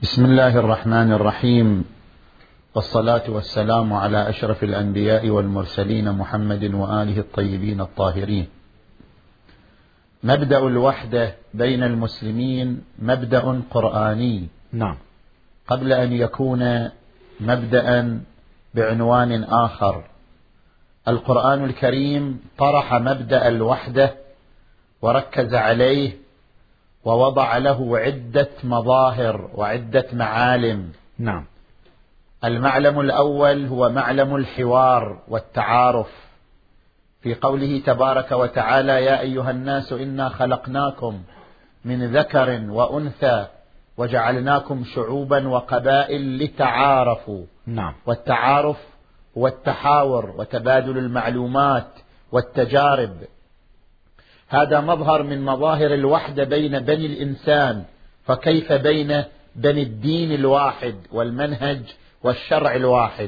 بسم الله الرحمن الرحيم، والصلاة والسلام على أشرف الأنبياء والمرسلين محمد وآله الطيبين الطاهرين. مبدأ الوحدة بين المسلمين مبدأ قرآني، نعم، قبل أن يكون مبدأ بعنوان آخر. القرآن الكريم طرح مبدأ الوحدة وركز عليه ووضع له عدة مظاهر وعدة معالم. نعم. المعلم الأول هو معلم الحوار والتعارف، في قوله تبارك وتعالى: يا أيها الناس إنا خلقناكم من ذكر وأنثى وجعلناكم شعوبا وقبائل لتعارفوا. نعم. والتعارف هو التحاور وتبادل المعلومات والتجارب. هذا مظهر من مظاهر الوحدة بين بني الإنسان، فكيف بين بني الدين الواحد والمنهج والشرع الواحد.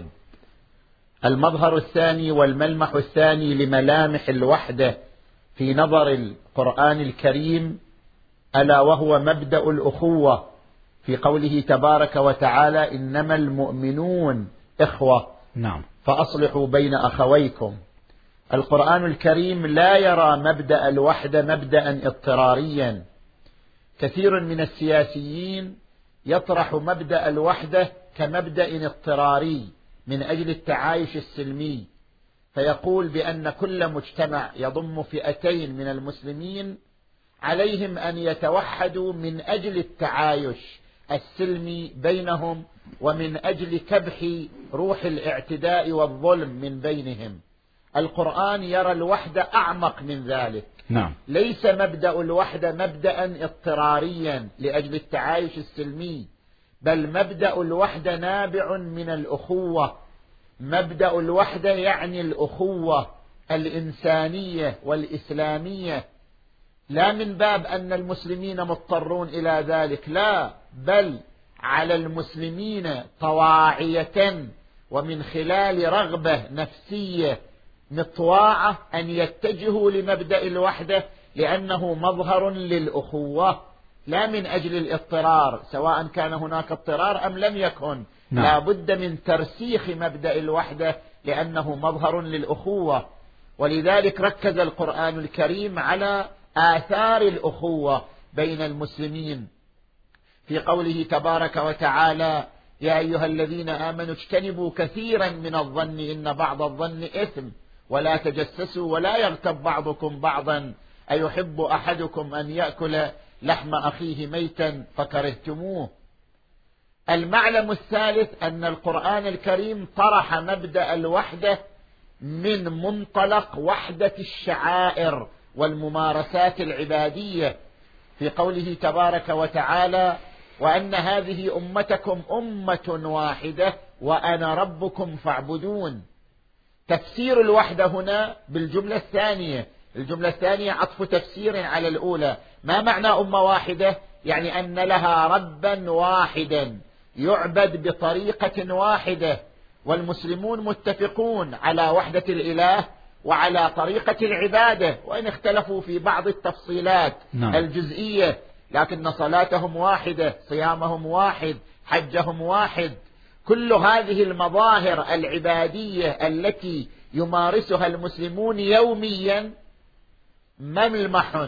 المظهر الثاني والملمح الثاني لملامح الوحدة في نظر القرآن الكريم ألا وهو مبدأ الأخوة، في قوله تبارك وتعالى: إنما المؤمنون إخوة. نعم. فأصلحوا بين أخويكم. القرآن الكريم لا يرى مبدأ الوحدة مبدأ اضطراريا. كثير من السياسيين يطرح مبدأ الوحدة كمبدأ اضطراري من أجل التعايش السلمي، فيقول بأن كل مجتمع يضم فئتين من المسلمين عليهم أن يتوحدوا من أجل التعايش السلمي بينهم ومن أجل كبح روح الاعتداء والظلم من بينهم. القرآن يرى الوحدة أعمق من ذلك. نعم. ليس مبدأ الوحدة مبدأ اضطراريا لأجل التعايش السلمي، بل مبدأ الوحدة نابع من الأخوة. مبدأ الوحدة يعني الأخوة الإنسانية والإسلامية، لا من باب أن المسلمين مضطرون إلى ذلك، لا، بل على المسلمين طواعية ومن خلال رغبة نفسية مطواعة أن يتجهوا لمبدأ الوحدة، لأنه مظهر للأخوة لا من أجل الاضطرار، سواء كان هناك اضطرار أم لم يكن. نعم. لا بد من ترسيخ مبدأ الوحدة لأنه مظهر للأخوة. ولذلك ركز القرآن الكريم على آثار الأخوة بين المسلمين في قوله تبارك وتعالى: يا أيها الذين آمنوا اجتنبوا كثيرا من الظن إن بعض الظن إثم ولا تجسسوا ولا يغتب بعضكم بعضا أيحب أحدكم أن يأكل لحم أخيه ميتا فكرهتموه. المعلم الثالث أن القرآن الكريم طرح مبدأ الوحدة من منطلق وحدة الشعائر والممارسات العبادية، في قوله تبارك وتعالى: وأن هذه أمتكم أمة واحدة وأنا ربكم فاعبدون. تفسير الوحدة هنا بالجملة الثانية. الجملة الثانية عطف تفسير على الأولى. ما معنى أمة واحدة؟ يعني أن لها ربا واحدا يعبد بطريقة واحدة، والمسلمون متفقون على وحدة الإله وعلى طريقة العبادة، وإن اختلفوا في بعض التفصيلات الجزئية، لكن صلاتهم واحدة، صيامهم واحد، حجهم واحد. كل هذه المظاهر العبادية التي يمارسها المسلمون يوميا ملمح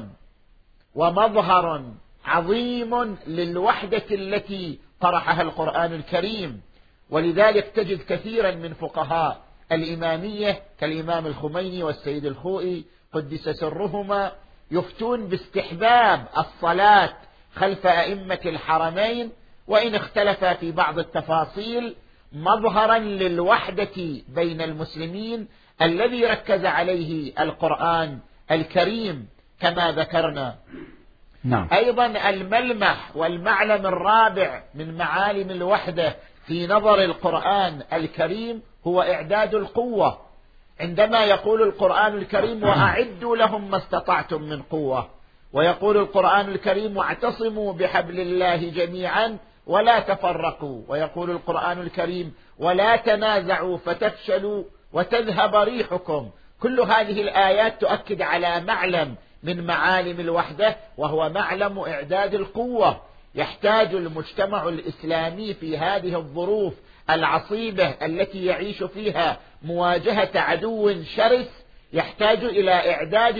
ومظهر عظيم للوحدة التي طرحها القرآن الكريم. ولذلك تجد كثيرا من فقهاء الإمامية كالإمام الخميني والسيد الخوئي قدس سرهما يفتون باستحباب الصلاة خلف أئمة الحرمين، وإن اختلف في بعض التفاصيل، مظهرا للوحدة بين المسلمين الذي ركز عليه القرآن الكريم كما ذكرنا. نعم. أيضا الملمح والمعلم الرابع من معالم الوحدة في نظر القرآن الكريم هو إعداد القوة. عندما يقول القرآن الكريم: وأعدوا لهم ما استطعتم من قوة، ويقول القرآن الكريم: واعتصموا بحبل الله جميعا ولا تفرقوا، ويقول القرآن الكريم: ولا تنازعوا فتفشلوا وتذهب ريحكم. كل هذه الآيات تؤكد على معلم من معالم الوحدة، وهو معلم إعداد القوة، يحتاج المجتمع الإسلامي في هذه الظروف العصيبة التي يعيش فيها مواجهة عدو شرس، يحتاج إلى إعداد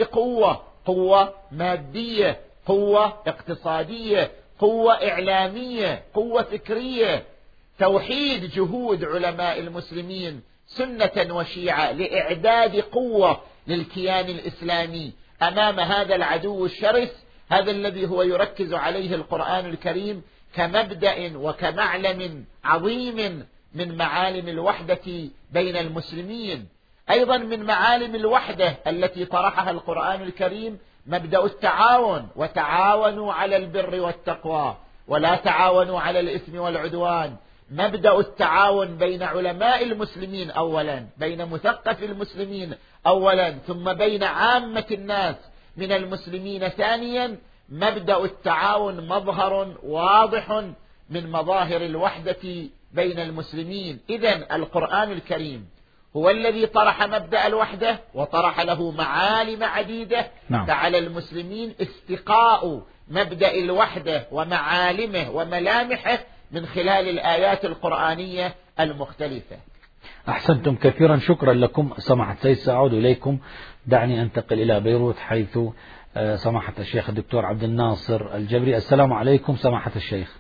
قوة مادية، قوة اقتصادية، قوة إعلامية، قوة فكرية، توحيد جهود علماء المسلمين سنة وشيعة لإعداد قوة للكيان الإسلامي أمام هذا العدو الشرس. هذا الذي هو يركز عليه القرآن الكريم كمبدأ وكمعلم عظيم من معالم الوحدة بين المسلمين. أيضا من معالم الوحدة التي طرحها القرآن الكريم مبدأ التعاون، وتعاونوا على البر والتقوى ولا تعاونوا على الإثم والعدوان. مبدأ التعاون بين علماء المسلمين أولا، بين مثقف المسلمين أولا، ثم بين عامة الناس من المسلمين ثانيا. مبدأ التعاون مظهر واضح من مظاهر الوحدة بين المسلمين. إذن القرآن الكريم هو الذي طرح مبدأ الوحدة وطرح له معالم عديدة. فعلى المسلمين استقاء مبدأ الوحدة ومعالمه وملامحه من خلال الآيات القرآنية المختلفة. أحسنتم كثيرا، شكرا لكم سماحة السيد. سأعود إليكم. دعني أنتقل إلى بيروت حيث سماحة الشيخ الدكتور عبد الناصر الجبري. السلام عليكم سماحة الشيخ.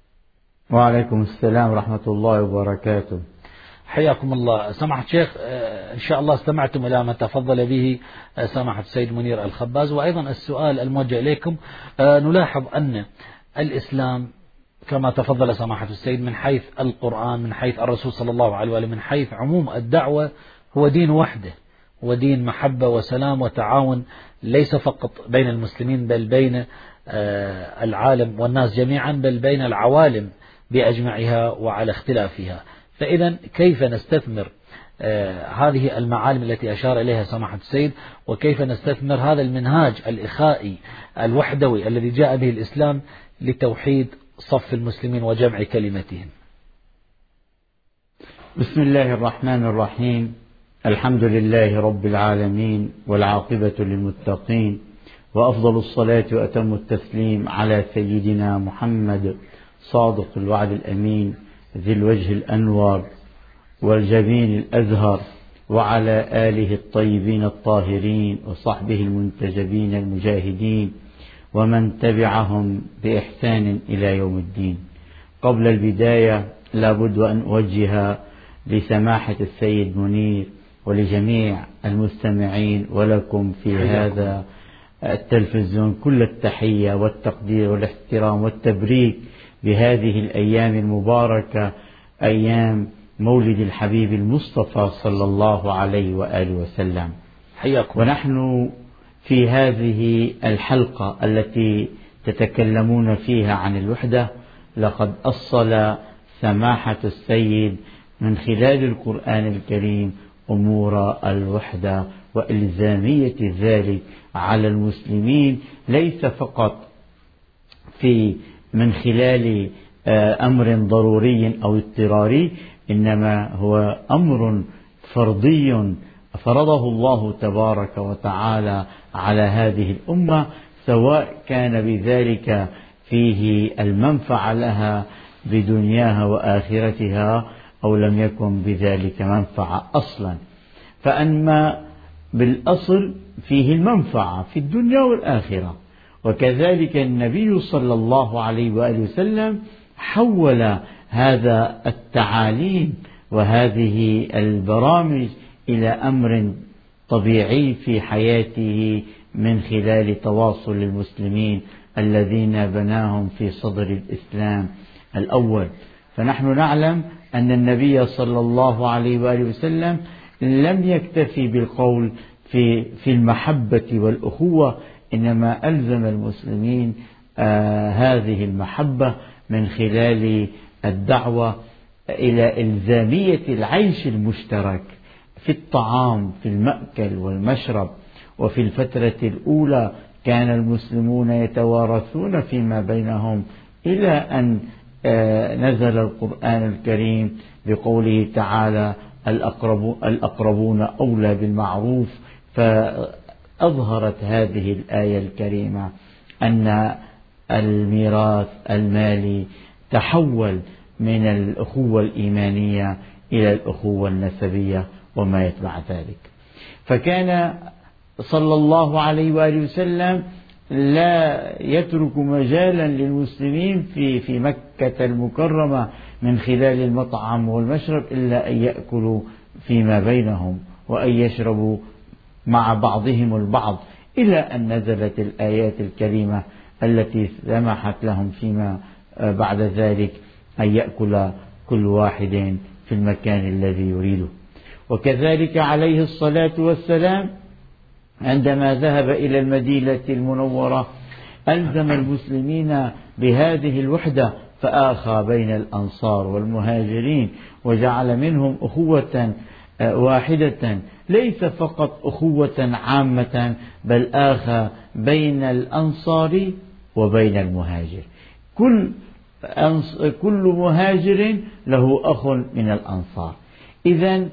وعليكم السلام ورحمة الله وبركاته. حياكم الله سماحة الشيخ. إن شاء الله استمعتم إلى ما تفضل به سماحة السيد منير الخباز. وأيضا السؤال الموجه إليكم، نلاحظ أن الإسلام كما تفضل سماحة السيد من حيث القرآن، من حيث الرسول صلى الله عليه وآله، من حيث عموم الدعوة، هو دين وحده، ودين محبة وسلام وتعاون، ليس فقط بين المسلمين بل بين العالم والناس جميعا، بل بين العوالم بأجمعها وعلى اختلافها. فإذا كيف نستثمر هذه المعالم التي أشار إليها سماحة السيد، وكيف نستثمر هذا المنهاج الإخائي الوحدوي الذي جاء به الإسلام لتوحيد صف المسلمين وجمع كلمتهم؟ بسم الله الرحمن الرحيم. الحمد لله رب العالمين، والعاقبة للمتقين، وأفضل الصلاة وأتم التسليم على سيدنا محمد صادق الوعد الأمين ذي الوجه الأنور والجبين الأزهر، وعلى آله الطيبين الطاهرين وصحبه المنتجبين المجاهدين ومن تبعهم بإحسان إلى يوم الدين. قبل البداية لابد أن أوجه لسماحة السيد منير ولجميع المستمعين ولكم في هذا التلفزيون كل التحية والتقدير والاحترام والتبريك بهذه الأيام المباركة، أيام مولد الحبيب المصطفى صلى الله عليه وآله وسلم. حياكم. ونحن في هذه الحلقة التي تتكلمون فيها عن الوحدة، لقد أصل سماحة السيد من خلال القرآن الكريم أمور الوحدة وإلزامية ذلك على المسلمين، ليس فقط من خلال أمر ضروري أو اضطراري، إنما هو أمر فرضي فرضه الله تبارك وتعالى على هذه الأمة، سواء كان بذلك فيه المنفعة لها بدنياها وآخرتها أو لم يكن بذلك منفعة أصلا. فأما بالأصل فيه المنفعة في الدنيا والآخرة. وكذلك النبي صلى الله عليه وآله وسلم حول هذا التعاليم وهذه البرامج إلى أمر طبيعي في حياته من خلال تواصل المسلمين الذين بناهم في صدر الإسلام الأول. فنحن نعلم أن النبي صلى الله عليه وآله وسلم لم يكتفي بالقول في المحبة والأخوة، إنما ألزم المسلمين هذه المحبة من خلال الدعوة إلى إلزامية العيش المشترك في الطعام، في المأكل والمشرب. وفي الفترة الأولى كان المسلمون يتوارثون فيما بينهم إلى أن نزل القرآن الكريم بقوله تعالى: الأقربون أولى بالمعروف. فأظهرت هذه الآية الكريمة أن الميراث المالي تحول من الأخوة الإيمانية إلى الأخوة النسبية وما يتبع ذلك. فكان صلى الله عليه وآله وسلم لا يترك مجالا للمسلمين في مكة المكرمة من خلال المطعم والمشرب إلا أن يأكلوا فيما بينهم وأن يشربوا مع بعضهم البعض، إلى أن نزلت الآيات الكريمة التي سمحت لهم فيما بعد ذلك أن يأكل كل واحد في المكان الذي يريده. وكذلك عليه الصلاة والسلام عندما ذهب إلى المدينة المنورة ألزم المسلمين بهذه الوحدة، فآخى بين الأنصار والمهاجرين وجعل منهم أخوة واحدة، ليس فقط أخوة عامة بل آخى بين الأنصار وبين المهاجر. كل مهاجر له أخ من الأنصار. إذن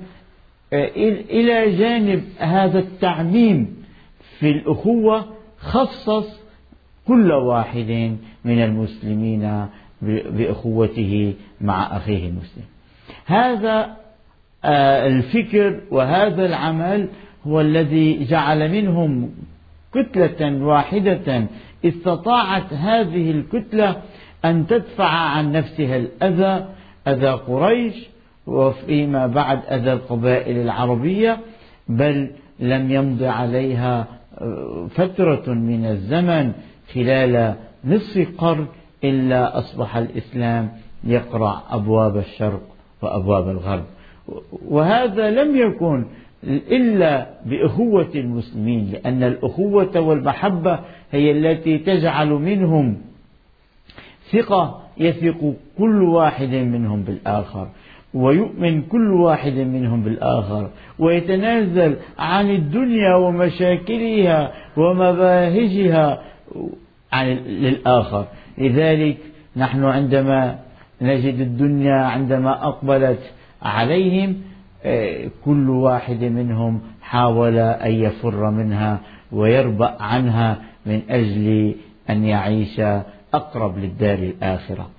إلى جانب هذا التعميم في الأخوة خصص كل واحد من المسلمين بأخوته مع أخيه المسلم. هذا الفكر وهذا العمل هو الذي جعل منهم كتلة واحدة استطاعت هذه الكتلة أن تدفع عن نفسها الأذى، أذى قريش وفيما بعد أذى القبائل العربية، بل لم يمض عليها فترة من الزمن خلال نصف قرن إلا أصبح الإسلام يقرع أبواب الشرق وأبواب الغرب. وهذا لم يكن إلا بأخوة المسلمين، لأن الأخوة والمحبة هي التي تجعل منهم ثقة يثق كل واحد منهم بالآخر، ويؤمن كل واحد منهم بالآخر، ويتنازل عن الدنيا ومشاكلها ومباهجها للآخر. لذلك نحن عندما نجد الدنيا عندما أقبلت عليهم كل واحد منهم حاول أن يفر منها ويربأ عنها من أجل أن يعيش أقرب للدار الآخرة.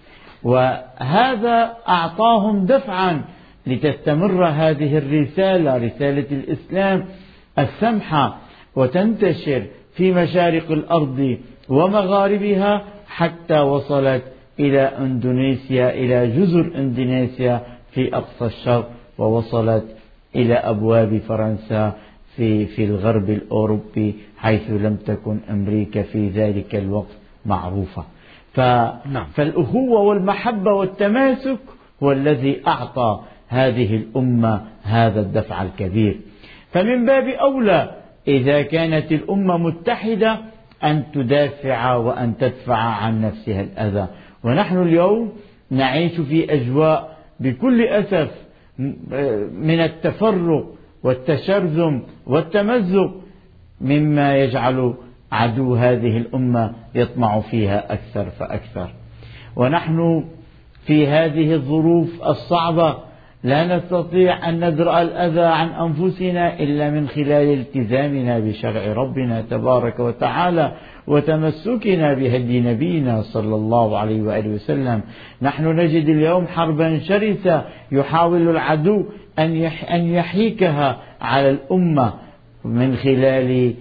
وهذا أعطاهم دفعا لتستمر هذه الرسالة، رسالة الإسلام السمحة، وتنتشر في مشارق الأرض ومغاربها حتى وصلت إلى إندونيسيا، إلى جزر إندونيسيا في أقصى الشرق، ووصلت إلى أبواب فرنسا في الغرب الأوروبي، حيث لم تكن أمريكا في ذلك الوقت معروفة. فالأخوة والمحبة والتماسك هو الذي أعطى هذه الأمة هذا الدفع الكبير. فمن باب أولى إذا كانت الأمة متحدة أن تدافع وأن تدفع عن نفسها الأذى. ونحن اليوم نعيش في أجواء بكل أسف من التفرق والتشرذم والتمزق، مما يجعل عدو هذه الأمة يطمع فيها أكثر فأكثر. ونحن في هذه الظروف الصعبة لا نستطيع أن ندرأ الأذى عن أنفسنا إلا من خلال التزامنا بشرع ربنا تبارك وتعالى وتمسكنا بهدي نبينا صلى الله عليه وآله وسلم. نحن نجد اليوم حربا شرسة يحاول العدو أن يحيكها على الأمة من خلال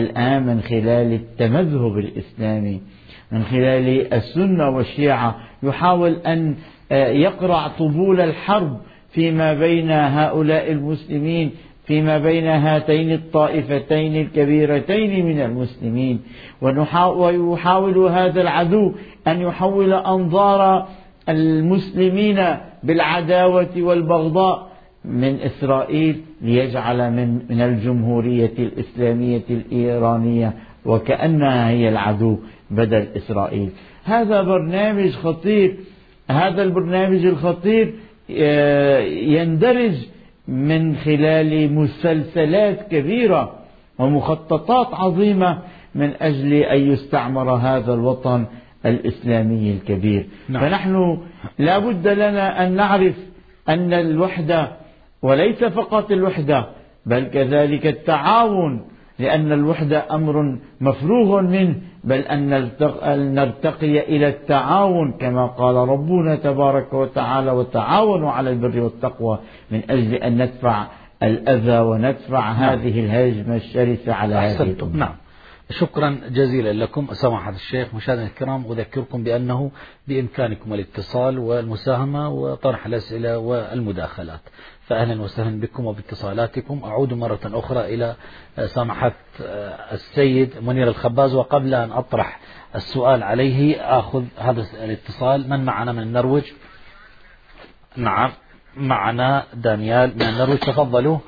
التمذهب الإسلامي، من خلال السنة والشيعة، يحاول أن يقرع طبول الحرب فيما بين هؤلاء المسلمين، فيما بين هاتين الطائفتين الكبيرتين من المسلمين. ويحاول هذا العدو أن يحول أنظار المسلمين بالعداوة والبغضاء من إسرائيل ليجعل من الجمهورية الإسلامية الإيرانية وكأنها هي العدو بدل إسرائيل. هذا برنامج خطير. هذا البرنامج الخطير يندرج من خلال مسلسلات كبيرة ومخططات عظيمة من أجل أن يستعمر هذا الوطن الإسلامي الكبير. فنحن لا بد لنا أن نعرف أن الوحدة، وليس فقط الوحدة بل كذلك التعاون، لأن الوحدة أمر مفروغ منه بل أن نرتقي إلى التعاون كما قال ربنا تبارك وتعالى: وتعاونوا على البر والتقوى، من أجل أن ندفع الأذى وندفع هذه الهجمة الشرسة على هذه الأمة. نعم، شكرا جزيلا لكم سماحة الشيخ. مشاهدينا الكرام، أذكركم بأنه بإمكانكم الاتصال والمساهمة وطرح الأسئلة والمداخلات، فأهلا وسهلا بكم وباتصالاتكم. أعود مرة أخرى إلى سماحة السيد منير الخباز، وقبل أن أطرح السؤال عليه أخذ هذا الاتصال. من معنا من النرويج؟ نعم، معنا دانيال من النرويج، تفضلوا.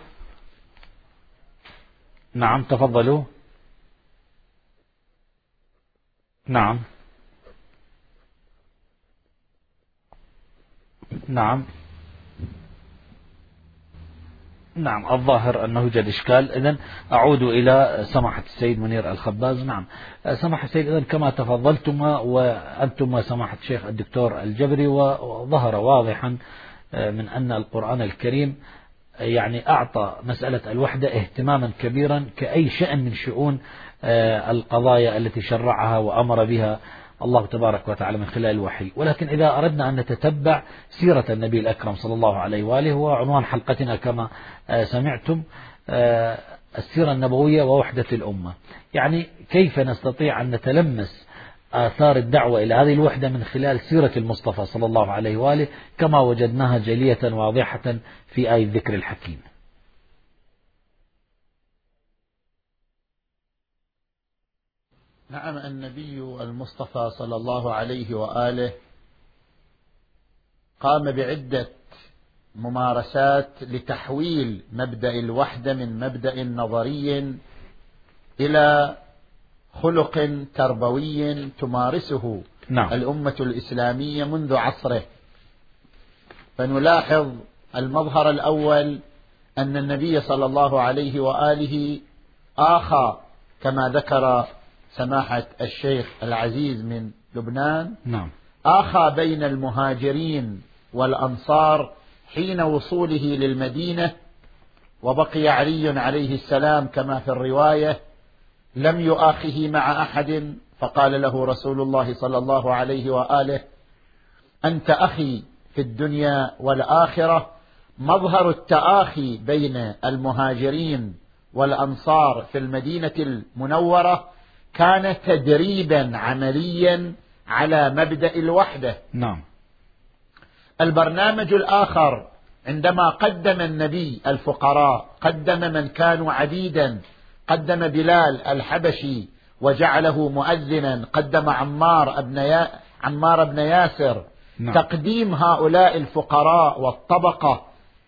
نعم تفضلوا. نعم نعم نعم، الظاهر أنه يوجد إشكال. إذن أعود إلى سماحة السيد منير الخباز. نعم سماحة السيد، إذن كما تفضلتما وأنتم سماحة الشيخ الدكتور الجبري، وظهر واضحا من أن القرآن الكريم يعني أعطى مسألة الوحدة اهتماما كبيرا كأي شأن من شؤون القضايا التي شرعها وأمر بها الله تبارك وتعالى من خلال الوحي. ولكن إذا أردنا أن نتتبع سيرة النبي الأكرم صلى الله عليه وآله، هو عنوان حلقتنا كما سمعتم، السيرة النبوية ووحدة الأمة، يعني كيف نستطيع أن نتلمس آثار الدعوة إلى هذه الوحدة من خلال سيرة المصطفى صلى الله عليه وآله كما وجدناها جلية واضحة في آية الذكر الحكيم. نعم، النبي المصطفى صلى الله عليه وآله قام بعدة ممارسات لتحويل مبدأ الوحدة من مبدأ نظري إلى خلق تربوي تمارسه الأمة الإسلامية منذ عصره. فنلاحظ المظهر الأول أن النبي صلى الله عليه وآله آخى، كما ذكر سماحة الشيخ العزيز من لبنان، آخى بين المهاجرين والأنصار حين وصوله للمدينة، وبقي علي عليه السلام كما في الرواية لم يؤاخه مع أحد، فقال له رسول الله صلى الله عليه وآله: أنت أخي في الدنيا والآخرة. مظهر التآخي بين المهاجرين والأنصار في المدينة المنورة كان تدريبا عمليا على مبدأ الوحدة. البرنامج الآخر عندما قدم النبي الفقراء، قدم من كانوا عبيدا، قدم بلال الحبشي وجعله مؤذنا، قدم عمار بن ياسر. تقديم هؤلاء الفقراء والطبقة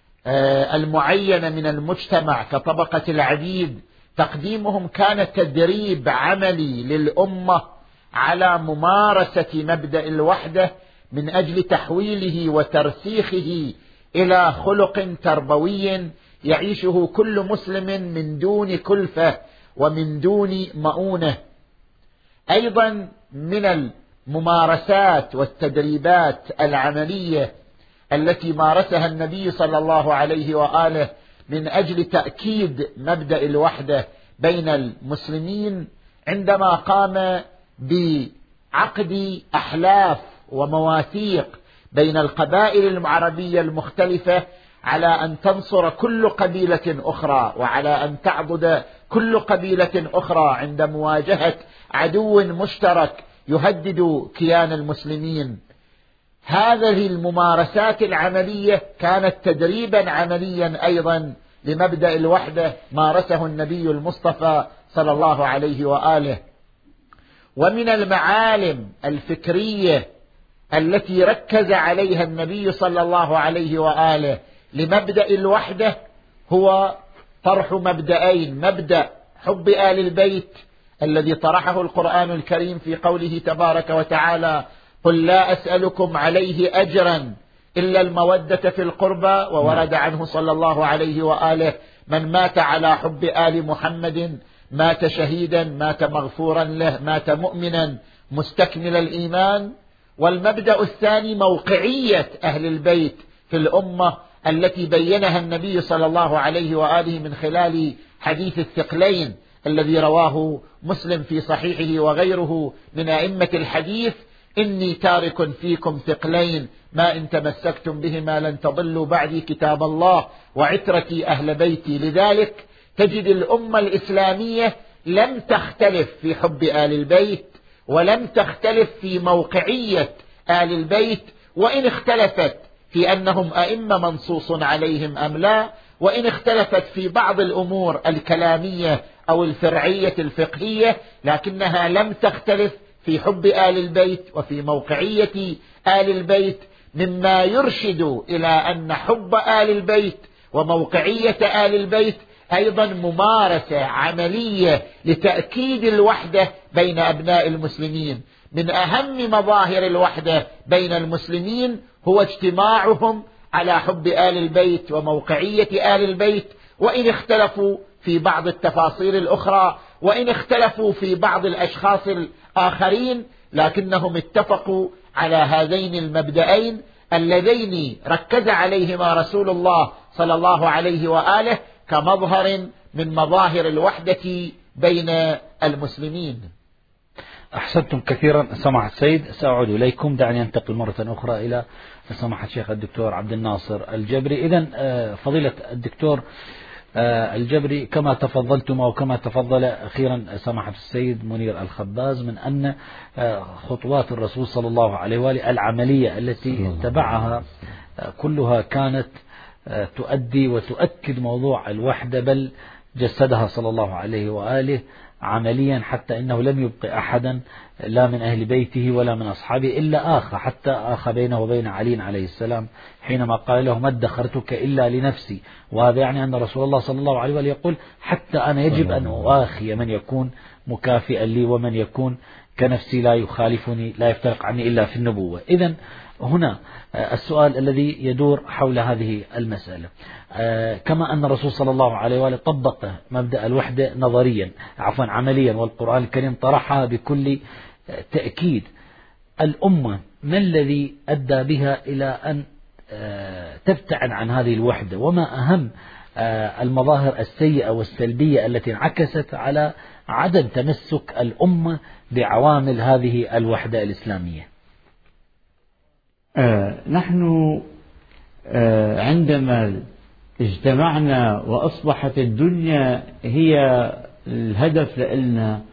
المعينة من المجتمع كطبقة العبيد، تقديمهم كان تدريب عملي للأمة على ممارسة مبدأ الوحدة من أجل تحويله وترسيخه إلى خلق تربوي يعيشه كل مسلم من دون كلفة ومن دون مؤونة. أيضا من الممارسات والتدريبات العملية التي مارسها النبي صلى الله عليه وآله من أجل تأكيد مبدأ الوحدة بين المسلمين، عندما قام بعقد أحلاف ومواثيق بين القبائل العربية المختلفة على أن تنصر كل قبيلة أخرى، وعلى أن تعضد كل قبيلة أخرى عند مواجهة عدو مشترك يهدد كيان المسلمين. هذه الممارسات العملية كانت تدريبا عمليا أيضا لمبدأ الوحدة مارسه النبي المصطفى صلى الله عليه وآله. ومن المعالم الفكرية التي ركز عليها النبي صلى الله عليه وآله لمبدأ الوحدة هو طرح مبدأين: مبدأ حب آل البيت الذي طرحه القرآن الكريم في قوله تبارك وتعالى: قل لا أسألكم عليه أجرا إلا المودة في القربى. وورد عنه صلى الله عليه وآله: من مات على حب آل محمد مات شهيدا، مات مغفورا له، مات مؤمنا مستكمل الإيمان. والمبدأ الثاني موقعية أهل البيت في الأمة التي بينها النبي صلى الله عليه وآله من خلال حديث الثقلين الذي رواه مسلم في صحيحه وغيره من أئمة الحديث: إني تارك فيكم ثقلين ما إن تمسكتم بهما لن تضلوا بعدي كتاب الله وعترتي أهل بيتي. لذلك تجد الأمة الإسلامية لم تختلف في حب آل البيت، ولم تختلف في موقعية آل البيت، وإن اختلفت في أنهم أئمة منصوص عليهم أم لا، وإن اختلفت في بعض الأمور الكلامية أو الفرعية الفقهية، لكنها لم تختلف في حب آل البيت وفي موقعية آل البيت، مما يرشد إلى أن حب آل البيت وموقعية آل البيت أيضا ممارسة عملية لتأكيد الوحدة بين أبناء المسلمين. من أهم مظاهر الوحدة بين المسلمين هو اجتماعهم على حب آل البيت وموقعية آل البيت، وإن اختلفوا في بعض التفاصيل الأخرى، وإن اختلفوا في بعض الأشخاص الآخرين، لكنهم اتفقوا على هذين المبدأين اللذين ركز عليهما رسول الله صلى الله عليه وآله كمظهر من مظاهر الوحدة بين المسلمين. أحسنتم كثيرا سماحة السيد. سأعود إليكم، دعني أنتقل مرة أخرى إلى سماحة الشيخ الدكتور عبد الناصر الجبري. إذن فضيلة الدكتور الجبري، كما تفضلتم وكما تفضل أخيرا سماحة السيد منير الخباز من أن خطوات الرسول صلى الله عليه وآله العملية التي اتبعها كلها كانت تؤدي وتؤكد موضوع الوحدة، بل جسدها صلى الله عليه وآله عمليا، حتى إنه لم يبقي أحدا لا من أهل بيته ولا من أصحابه إلا حتى آخى بينه وبين علي عليه السلام حينما قال له: ما ادخرتك إلا لنفسي. وهذا يعني أن رسول الله صلى الله عليه وآله يقول: حتى أنا يجب أن أؤاخي من يكون مكافئا لي ومن يكون كنفسي لا يخالفني لا يفترق عني إلا في النبوة. إذن هنا السؤال الذي يدور حول هذه المسألة، كما أن الرسول صلى الله عليه وآله طبق مبدأ الوحدة نظريا عمليا، والقرآن الكريم طرحها بكل تأكيد، الأمة ما الذي أدى بها إلى أن تبتعد عن هذه الوحدة؟ وما أهم المظاهر السيئة والسلبية التي انعكست على عدم تمسك الأمة بعوامل هذه الوحدة الإسلامية؟ نحن عندما اجتمعنا وأصبحت الدنيا هي الهدف لنا،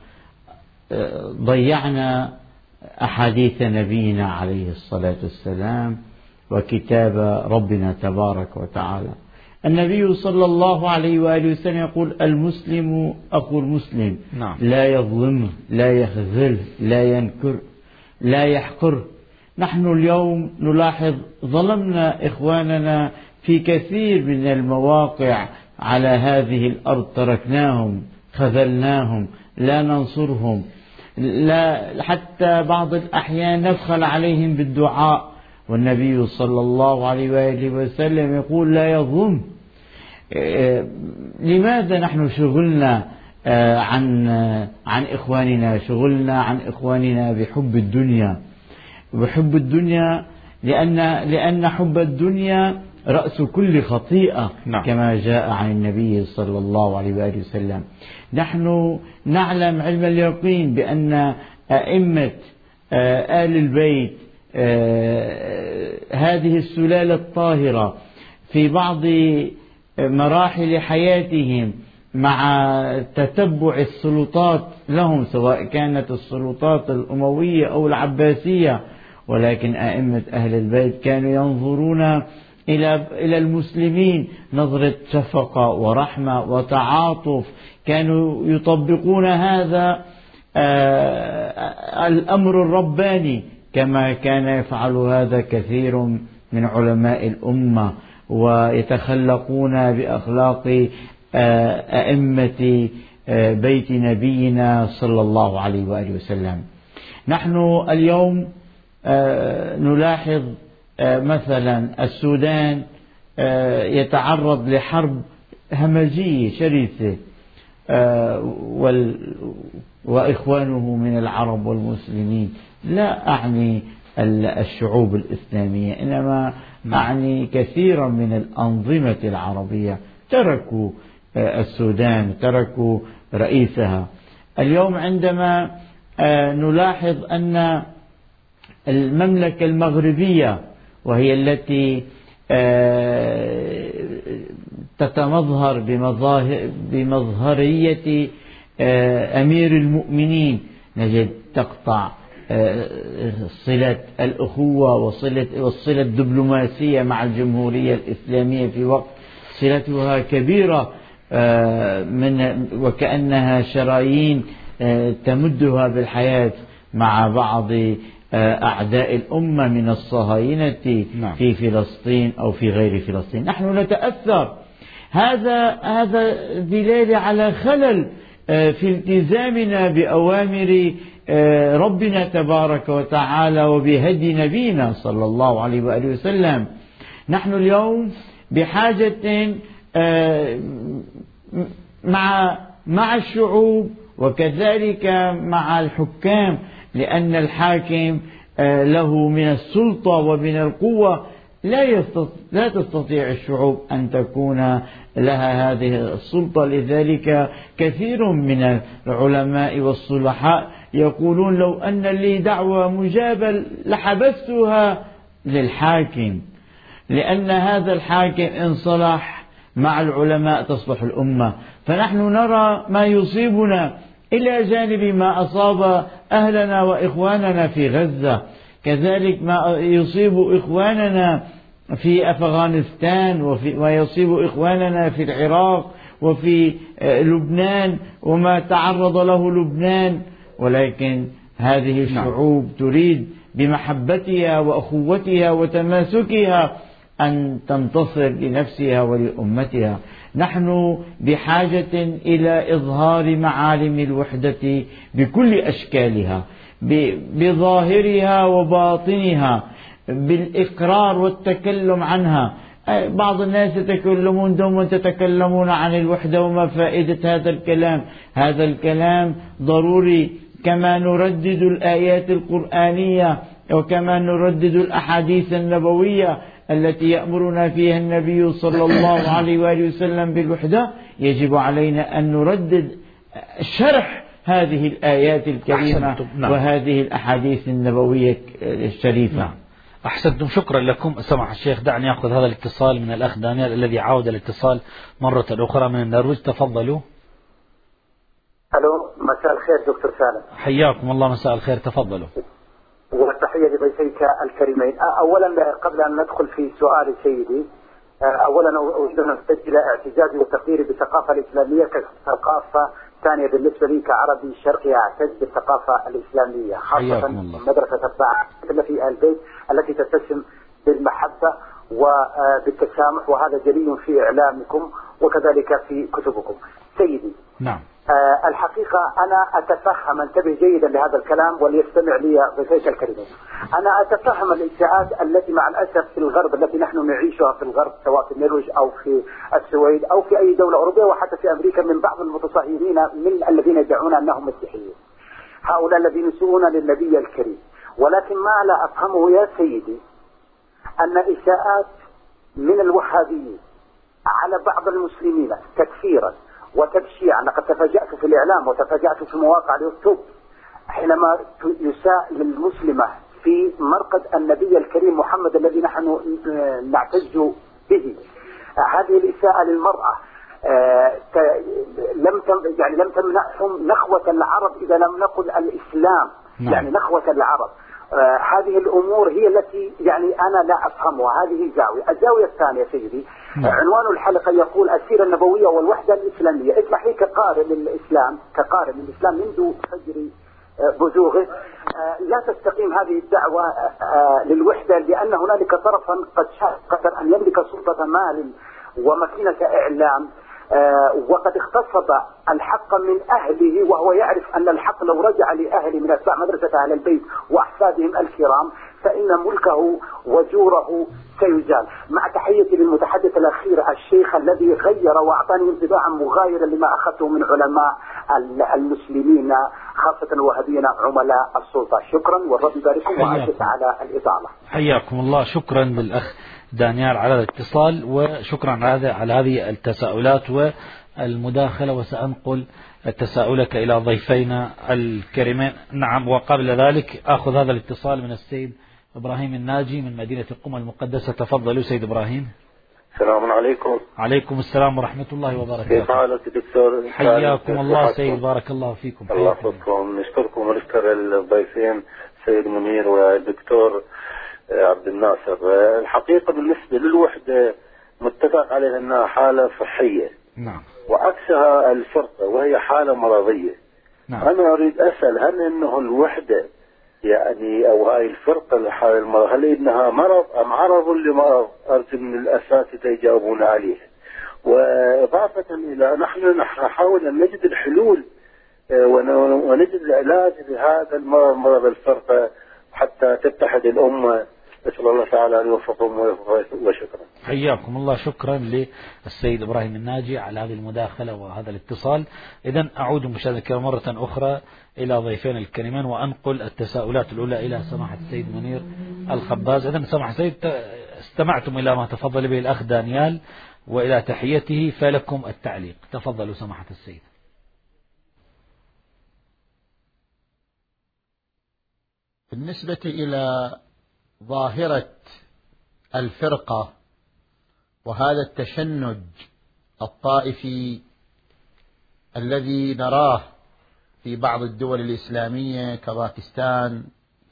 ضيعنا أحاديث نبينا عليه الصلاة والسلام وكتاب ربنا تبارك وتعالى. النبي صلى الله عليه وآله وسلم يقول: المسلم أخو المسلم، نعم. لا يظلمه، لا يخذله، لا ينكر، لا يحقره. نحن اليوم نلاحظ ظلمنا إخواننا في كثير من المواقع على هذه الأرض، تركناهم، خذلناهم، لا ننصرهم، لا حتى بعض الأحيان نبخل عليهم بالدعاء، والنبي صلى الله عليه وآله وسلم يقول: لا يظلم. لماذا نحن شغلنا عن إخواننا، شغلنا عن إخواننا بحب الدنيا، وحب الدنيا لأن حب الدنيا رأس كل خطيئة، نعم. كما جاء عن النبي صلى الله عليه وآله وسلم. نحن نعلم علم اليقين بأن أئمة آل البيت، هذه السلالة الطاهرة، في بعض مراحل حياتهم مع تتبع السلطات لهم، سواء كانت السلطات الأموية أو العباسية، ولكن أئمة أهل البيت كانوا ينظرون إلى المسلمين نظرة شفقة ورحمة وتعاطف، كانوا يطبقون هذا الأمر الرباني كما كان يفعل هذا كثير من علماء الأمة، ويتخلقون بأخلاق أئمة بيت نبينا صلى الله عليه وآله وسلم. نحن اليوم نلاحظ مثلا السودان يتعرض لحرب همجية شرسة، وإخوانه من العرب والمسلمين، لا أعني الشعوب الإسلامية، إنما أعني كثيرا من الأنظمة العربية، تركوا السودان، تركوا رئيسها. اليوم عندما نلاحظ أن المملكة المغربية، وهي التي تتمظهر بمظهرية أمير المؤمنين، نجد تقطع صلة الأخوة والصلة الدبلوماسية مع الجمهورية الإسلامية في وقت صلتها كبيرة وكأنها شرايين تمدها بالحياة مع بعض أعداء الأمة من الصهاينة في فلسطين أو في غير فلسطين. نحن نتأثر. هذا دلالة على خلل في التزامنا بأوامر ربنا تبارك وتعالى وبهدي نبينا صلى الله عليه وآله وسلم. نحن اليوم بحاجة مع الشعوب وكذلك مع الحكام، لأن الحاكم له من السلطة ومن القوة لا تستطيع الشعوب أن تكون لها هذه السلطة. لذلك كثير من العلماء والصلحاء يقولون لو أن لي دعوة مجابة لحبستها للحاكم، لأن هذا الحاكم إن صلح مع العلماء تصلح الأمة. فنحن نرى ما يصيبنا إلى جانب ما أصاب أهلنا وإخواننا في غزة، كذلك ما يصيب إخواننا في أفغانستان ويصيب إخواننا في العراق وفي لبنان وما تعرض له لبنان. ولكن هذه الشعوب تريد بمحبتها وأخوتها وتماسكها أن تنتصر لنفسها ولأمتها. نحن بحاجة إلى إظهار معالم الوحدة بكل أشكالها، بظاهرها وباطنها، بالإقرار والتكلم عنها. بعض الناس يتكلمون دوما تتكلمون عن الوحدة وما فائدة هذا الكلام. هذا الكلام ضروري، كما نردد الآيات القرآنية وكما نردد الأحاديث النبوية التي يأمرنا فيها النبي صلى الله عليه وآله وسلم بالوحدة. يجب علينا أن نردد شرح هذه الآيات الكريمة وهذه الأحاديث النبوية الشريفة. أحسنتم، شكرا لكم سماحة الشيخ. دعني أخذ هذا الاتصال من الأخ دانيال الذي عاود الاتصال مرة أخرى من النرويج. تفضلوا. ألو، مساء الخير دكتور سالم. حياكم الله، مساء الخير، تفضلوا. والتحية لضيفيك الكريمين. أولا قبل أن ندخل في سؤال سيدي، أولا أريد أن أسجل اعتزازي وتقديري بالثقافة الإسلامية كثقافة ثانية بالنسبة لي كعربي شرقي أعتز بالثقافة الإسلامية، خاصة مدرسة الطاعة في البيت التي تتسم بالمحبة وبالتسامح، وهذا جلي في إعلامكم وكذلك في كتبكم. سيدي، نعم، الحقيقة أنا أتفهم، انتبه جيدا لهذا الكلام وليستمع لي ضيفيك الكريمين. أنا أتفهم الابتعاد التي مع الأسف في الغرب التي نحن نعيشها في الغرب، سواء في النرويج أو في السويد أو في أي دولة أوروبية وحتى في أمريكا، من بعض المتصهرين من الذين يدعون أنهم مسيحيين، هؤلاء الذين يسوءون للنبي الكريم. ولكن ما لا أفهمه يا سيدي أن إساءات من الوهابيين على بعض المسلمين تكفيرا وتبشيعا، لقد تفاجأت في الإعلام وتفاجأت في مواقع اليوتيوب حينما يساء للمسلمة في مرقد النبي الكريم محمد الذي نحن نعتز به. هذه الإساءة للمرأة لم تمنعهم نخوة العرب إذا لم نقل الإسلام، يعني نخوة العرب. هذه الأمور هي التي أنا لا أفهمها. هذه الزاوية الثانية سيدي، عنوان الحلقة يقول السيرة النبوية والوحدة الإسلامية. اسمح لي كقارئ للإسلام منذ فجر بزوغه، لا تستقيم هذه الدعوة للوحدة، لأن هنالك طرفا قد أن يملك سلطة مال ومكينة إعلام، وقد اغتصب الحق من أهله، وهو يعرف أن الحق لو رجع لأهله من أتباع مدرسة أهل البيت وأحفادهم الكرام فإن ملكه وجوره سيزال. مع تحيتي للمتحدث الأخير الشيخ الذي غير وأعطاني انطباعا مغايرا لما أخذته من علماء المسلمين خاصة الوهابيين عملاء السلطة. شكرا والرب يبارككم، وأسف على الإطالة. حياكم الله. شكرا للأخ دانيال على الاتصال، وشكرا على هذه التساؤلات المداخلة وسأنقل تساؤلك إلى ضيفينا الكريمين. نعم، وقبل ذلك أخذ هذا الاتصال من السيد إبراهيم الناجي من مدينة القم المقدسة. تفضلوا سيد إبراهيم. السلام عليكم. عليكم السلام ورحمة الله وبركاته. كيف حالك دكتور؟ حياكم الله سيد، بارك الله فيكم. الله يحفظكم. نشكركم ونشكر الضيفين سيد منير والدكتور عبد الناصر. الحقيقة بالنسبة للوحدة متفق عليها أنها حالة صحية. نعم. وعكسها الفرقة وهي حالة مرضية. نعم. أنا أريد أسأل، هل إنه الوحدة يعني أو هاي الفرقة الحالة المرض هل إنها مرض أم عرض لمرض؟ أرجو من الأساتذة يجاوبون عليه. وإضافة إلى نحن نحاول أن نجد الحلول ونجد العلاج لهذا المرض، مرض الفرقة، حتى تتحد الأمة. نسأل الله تعالى أن يوفقهم وشكرا. حياكم الله. شكرا للسيد إبراهيم الناجي على هذه المداخلة وهذا الاتصال. إذن أعود مشاهدينا الكرام مرة أخرى إلى ضيفين الكريمين وأنقل التساؤلات الأولى إلى سماحة السيد منير الخباز. إذن سماحة السيد، استمعتم إلى ما تفضل به الأخ دانيال وإلى تحيته، فلكم التعليق. تفضلوا سماحة السيد. بالنسبة إلى ظاهرة الفرقة وهذا التشنج الطائفي الذي نراه في بعض الدول الإسلامية كباكستان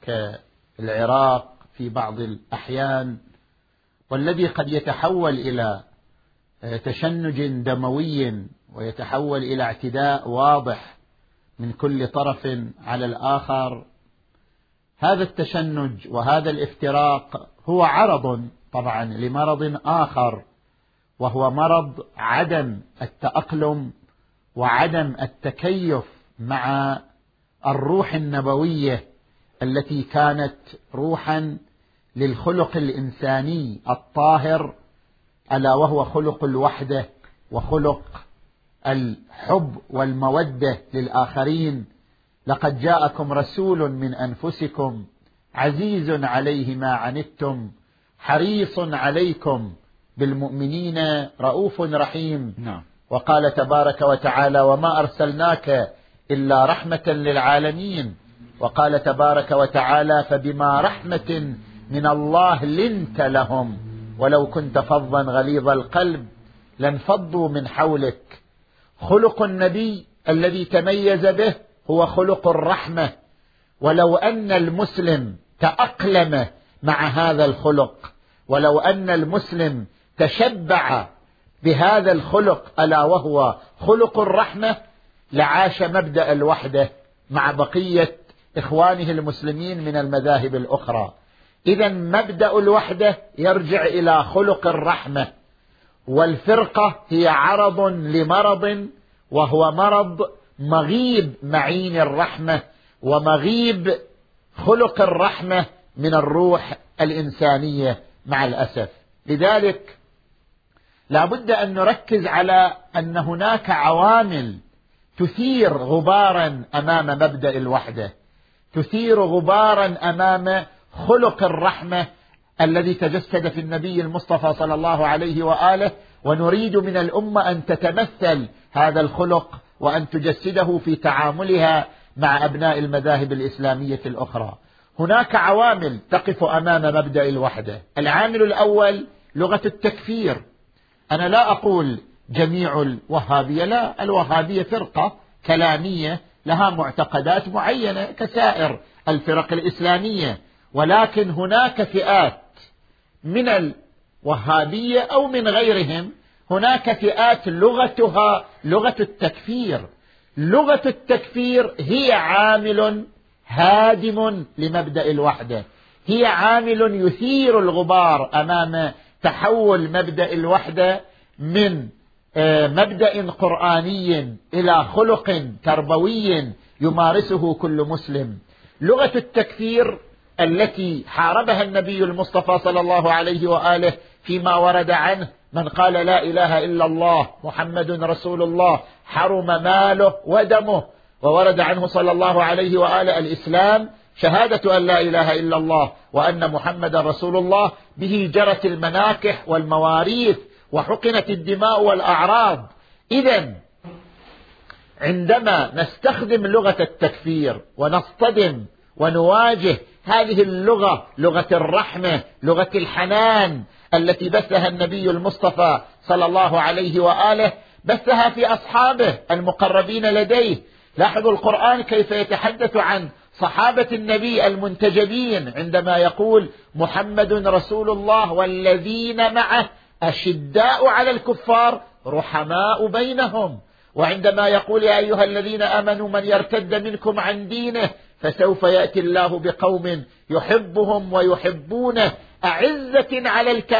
كالعراق في بعض الأحيان، والذي قد يتحول إلى تشنج دموي ويتحول إلى اعتداء واضح من كل طرف على الآخر، هذا التشنج وهذا الافتراق هو عرض طبعا لمرض آخر، وهو مرض عدم التأقلم وعدم التكيف مع الروح النبوية التي كانت روحا للخلق الإنساني الطاهر، ألا وهو خلق الوحدة وخلق الحب والمودة للآخرين. لقد جاءكم رسول من أنفسكم عزيز عليه ما عنتم حريص عليكم بالمؤمنين رؤوف رحيم. نعم. وقال تبارك وتعالى: وما أرسلناك إلا رحمة للعالمين. وقال تبارك وتعالى: فبما رحمة من الله لنت لهم ولو كنت فظا غليظ القلب لانفضوا من حولك. خلق النبي الذي تميز به هو خلق الرحمة، ولو أن المسلم تأقلم مع هذا الخلق، ولو أن المسلم تشبع بهذا الخلق ألا وهو خلق الرحمة، لعاش مبدأ الوحدة مع بقية إخوانه المسلمين من المذاهب الأخرى. إذا مبدأ الوحدة يرجع إلى خلق الرحمة، والفرقة هي عرض لمرض، وهو مرض مغيب معين الرحمة ومغيب خلق الرحمة من الروح الإنسانية مع الأسف. لذلك لا بد أن نركز على أن هناك عوامل تثير غبارا أمام مبدأ الوحدة، تثير غبارا أمام خلق الرحمة الذي تجسد في النبي المصطفى صلى الله عليه وآله، ونريد من الأمة أن تتمثل هذا الخلق وأن تجسده في تعاملها مع أبناء المذاهب الإسلامية الأخرى. هناك عوامل تقف أمام مبدأ الوحدة. العامل الأول لغة التكفير. أنا لا أقول جميع الوهابية، لا، الوهابية فرقة كلامية لها معتقدات معينة كسائر الفرق الإسلامية، ولكن هناك فئات من الوهابية أو من غيرهم، هناك فئات لغتها لغة التكفير. لغة التكفير هي عامل هادم لمبدأ الوحدة، هي عامل يثير الغبار أمام تحول مبدأ الوحدة من مبدأ قرآني إلى خلق تربوي يمارسه كل مسلم. لغة التكفير التي حاربها النبي المصطفى صلى الله عليه وآله فيما ورد عنه: من قال لا إله إلا الله محمد رسول الله حرم ماله ودمه. وورد عنه صلى الله عليه وآله: الإسلام شهادة أن لا إله إلا الله وأن محمد رسول الله، به جرت المناكح والمواريث وحقنت الدماء والأعراض. إذن عندما نستخدم لغة التكفير ونصطدم ونواجه هذه اللغة، لغة الرحمة، لغة الحنان التي بثها النبي المصطفى صلى الله عليه وآله، بثها في أصحابه المقربين لديه. لاحظوا القرآن كيف يتحدث عن صحابة النبي المنتجبين عندما يقول محمد رسول الله والذين معه أشداء على الكفار رحماء بينهم، وعندما يقول يا أيها الذين آمنوا من يرتد منكم عن دينه فسوف يأتي الله بقوم يحبهم ويحبونه أذلة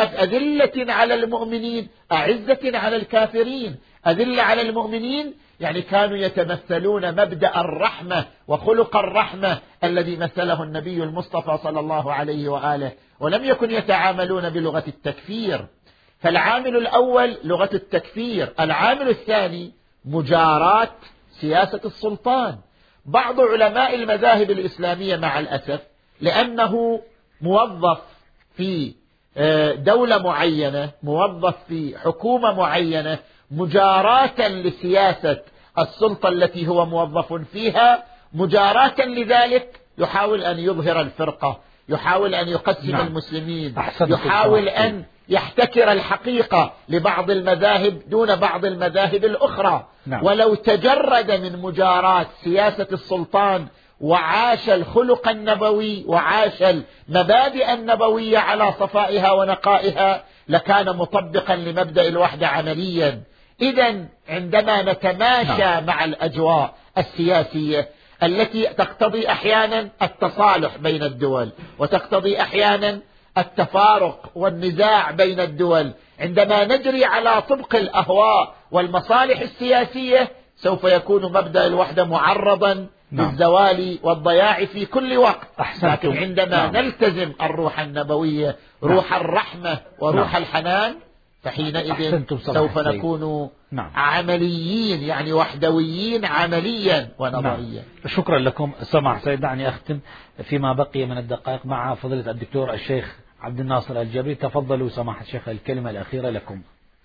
على المؤمنين أعزة على الكافرين. أذلة على المؤمنين يعني كانوا يتمثلون مبدأ الرحمة وخلق الرحمة الذي مثله النبي المصطفى صلى الله عليه وآله، ولم يكن يتعاملون بلغة التكفير. فالعامل الأول لغة التكفير. العامل الثاني مجاراة سياسة السلطان. بعض علماء المذاهب الإسلامية مع الأسف لأنه موظف في دولة معينة، موظف في حكومة معينة، مجاراة لسياسة السلطة التي هو موظف فيها، مجاراة لذلك يحاول أن يظهر الفرقة، يحاول أن يقسم المسلمين، يحاول أن يحتكر الحقيقة لبعض المذاهب دون بعض المذاهب الأخرى. ولو تجرد من مجاراة سياسة السلطان وعاش الخلق النبوي وعاش المبادئ النبوية على صفائها ونقائها لكان مطبقا لمبدأ الوحدة عمليا. إذن عندما نتماشى مع الأجواء السياسية التي تقتضي أحيانا التصالح بين الدول وتقتضي أحيانا التفارق والنزاع بين الدول، عندما نجري على طبق الأهواء والمصالح السياسية سوف يكون مبدأ الوحدة معرضا للزوال والضياع في كل وقت. لكن عندما نلتزم الروح النبوية، روح الرحمة وروح الحنان، فحينئذ سوف نكون عمليين، يعني وحدويين عمليا ونظريا. شكرا لكم سماح سيد. دعني أختم فيما بقي من الدقائق مع فضيلة الدكتور الشيخ عبد الناصر الجبري. تفضلوا سماحة الشيخ، الكلمة الأخيرة لكم.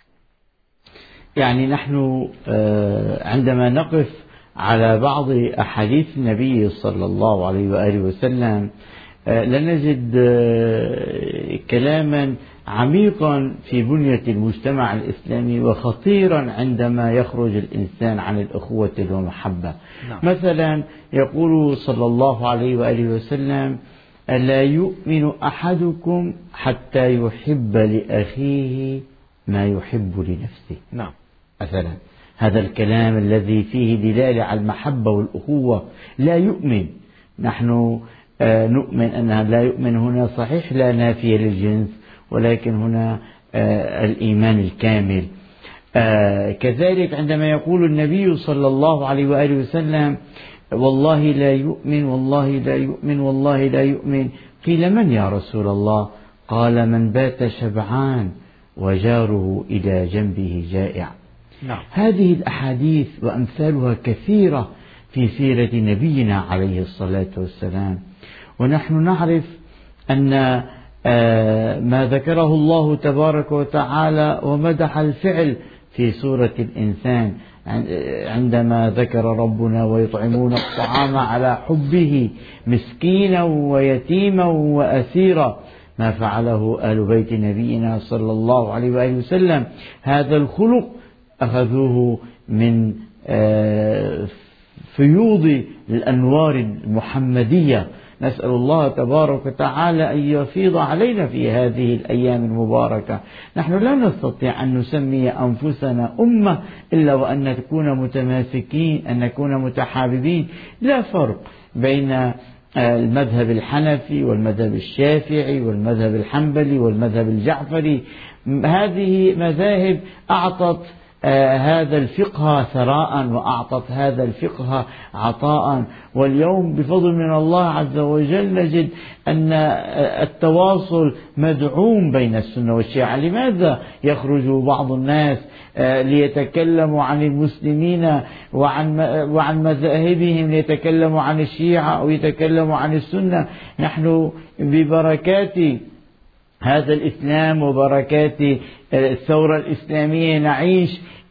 يعني نحن عندما نقف على بعض أحاديث النبي صلى الله عليه وآله وسلم لنجد كلاما عميقا في بنية المجتمع الإسلامي وخطيرا عندما يخرج الإنسان عن الأخوة والمحبة. مثلا يقول صلى الله عليه وآله وسلم ألا يؤمن أحدكم حتى يحب لأخيه ما يحب لنفسه. مثلا هذا الكلام الذي فيه دلالة على المحبة والأخوة. لا يؤمن، نحن نؤمن أنها لا يؤمن هنا صحيح لا نافية للجنس، ولكن هنا الإيمان الكامل. كذلك عندما يقول النبي صلى الله عليه وآله وسلم والله لا يؤمن والله لا يؤمن والله لا يؤمن، قيل من يا رسول الله؟ قال من بات شبعان وجاره إلى جنبه جائع. هذه الأحاديث وأمثالها كثيرة في سيرة نبينا عليه الصلاة والسلام، ونحن نعرف أن ما ذكره الله تبارك وتعالى ومدح الفعل في سورة الإنسان عندما ذكر ربنا ويطعمون الطعام على حبه مسكينا ويتيما وأسيرا، ما فعله آل بيت نبينا صلى الله عليه وآله وسلم. هذا الخلق أخذوه من فيوض الأنوار المحمدية. نسأل الله تبارك وتعالى أن يفيض علينا في هذه الأيام المباركة. نحن لا نستطيع أن نسمي أنفسنا أمة إلا وأن نكون متماسكين، أن نكون متحاببين. لا فرق بين المذهب الحنفي والمذهب الشافعي والمذهب الحنبلي والمذهب الجعفري. هذه مذاهب أعطت هذا الفقه ثراء وأعطت هذا الفقه عطاء، واليوم بفضل من الله عز وجل نجد أن التواصل مدعوم بين السنة والشيعة. لماذا يخرج بعض الناس ليتكلموا عن المسلمين وعن مذاهبهم، ليتكلموا عن الشيعة أو يتكلموا عن السنة؟ نحن ببركات هذا الإسلام وبركات الثورة الإسلامية نعيش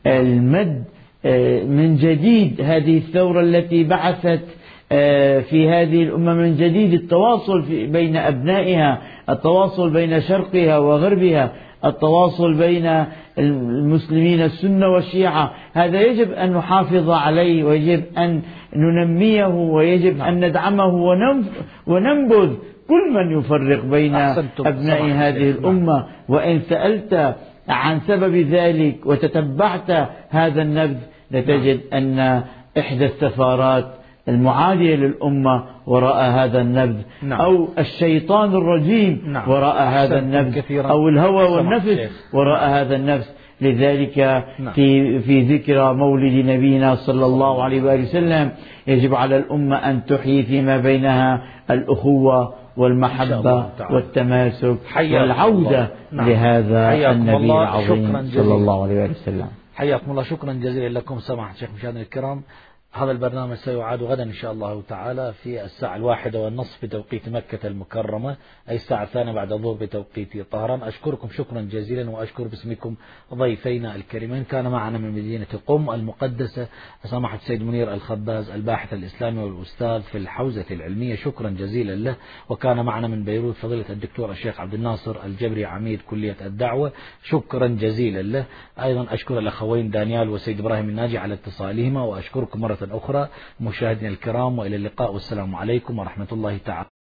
المد من جديد، هذه الثورة التي بعثت في هذه الأمة من جديد التواصل بين أبنائها، التواصل بين شرقها وغربها، التواصل بين المسلمين السنة والشيعة. هذا يجب أن نحافظ عليه، ويجب أن ننميه، ويجب أن ندعمه وننبذ كل من يفرق بين أبناء هذه الأمة. وإن سألت عن سبب ذلك وتتبعت هذا النبذ لتجد أن إحدى السفارات المعادية للأمة وراء هذا النبذ، أو الشيطان الرجيم وراء هذا النبذ، أو الهوى والنفس وراء هذا النبذ. لذلك في ذكرى مولد نبينا صلى الله عليه وآله وسلم يجب على الأمة أن تحيي فيما بينها الأخوة والمحبة والتماسك والعودة لهذا النبي العظيم صلى الله عليه وسلم. حياكم الله، شكرا جزيلا لكم سماحة الشيخ. مشاهدينا الكرام، هذا البرنامج سيعاد غدا إن شاء الله تعالى في 1:01 بتوقيت مكة المكرمة، أي الساعة 2 بعد الظهر بتوقيت طهران. أشكركم شكرا جزيلا، وأشكر باسمكم ضيفينا الكريمين. كان معنا من مدينة قم المقدسة سماحة السيد منير الخباز، الباحث الإسلامي والأستاذ في الحوزة العلمية، شكرا جزيلا له. وكان معنا من بيروت فضيلة الدكتور الشيخ عبد الناصر الجبري عميد كلية الدعوة، شكرا جزيلا له. أيضا أشكر الأخوين دانيال وسيد إبراهيم الناجي على اتصالهما، وأشكركم مرة أخرى مشاهدينا الكرام، وإلى اللقاء والسلام عليكم ورحمة الله تعالى.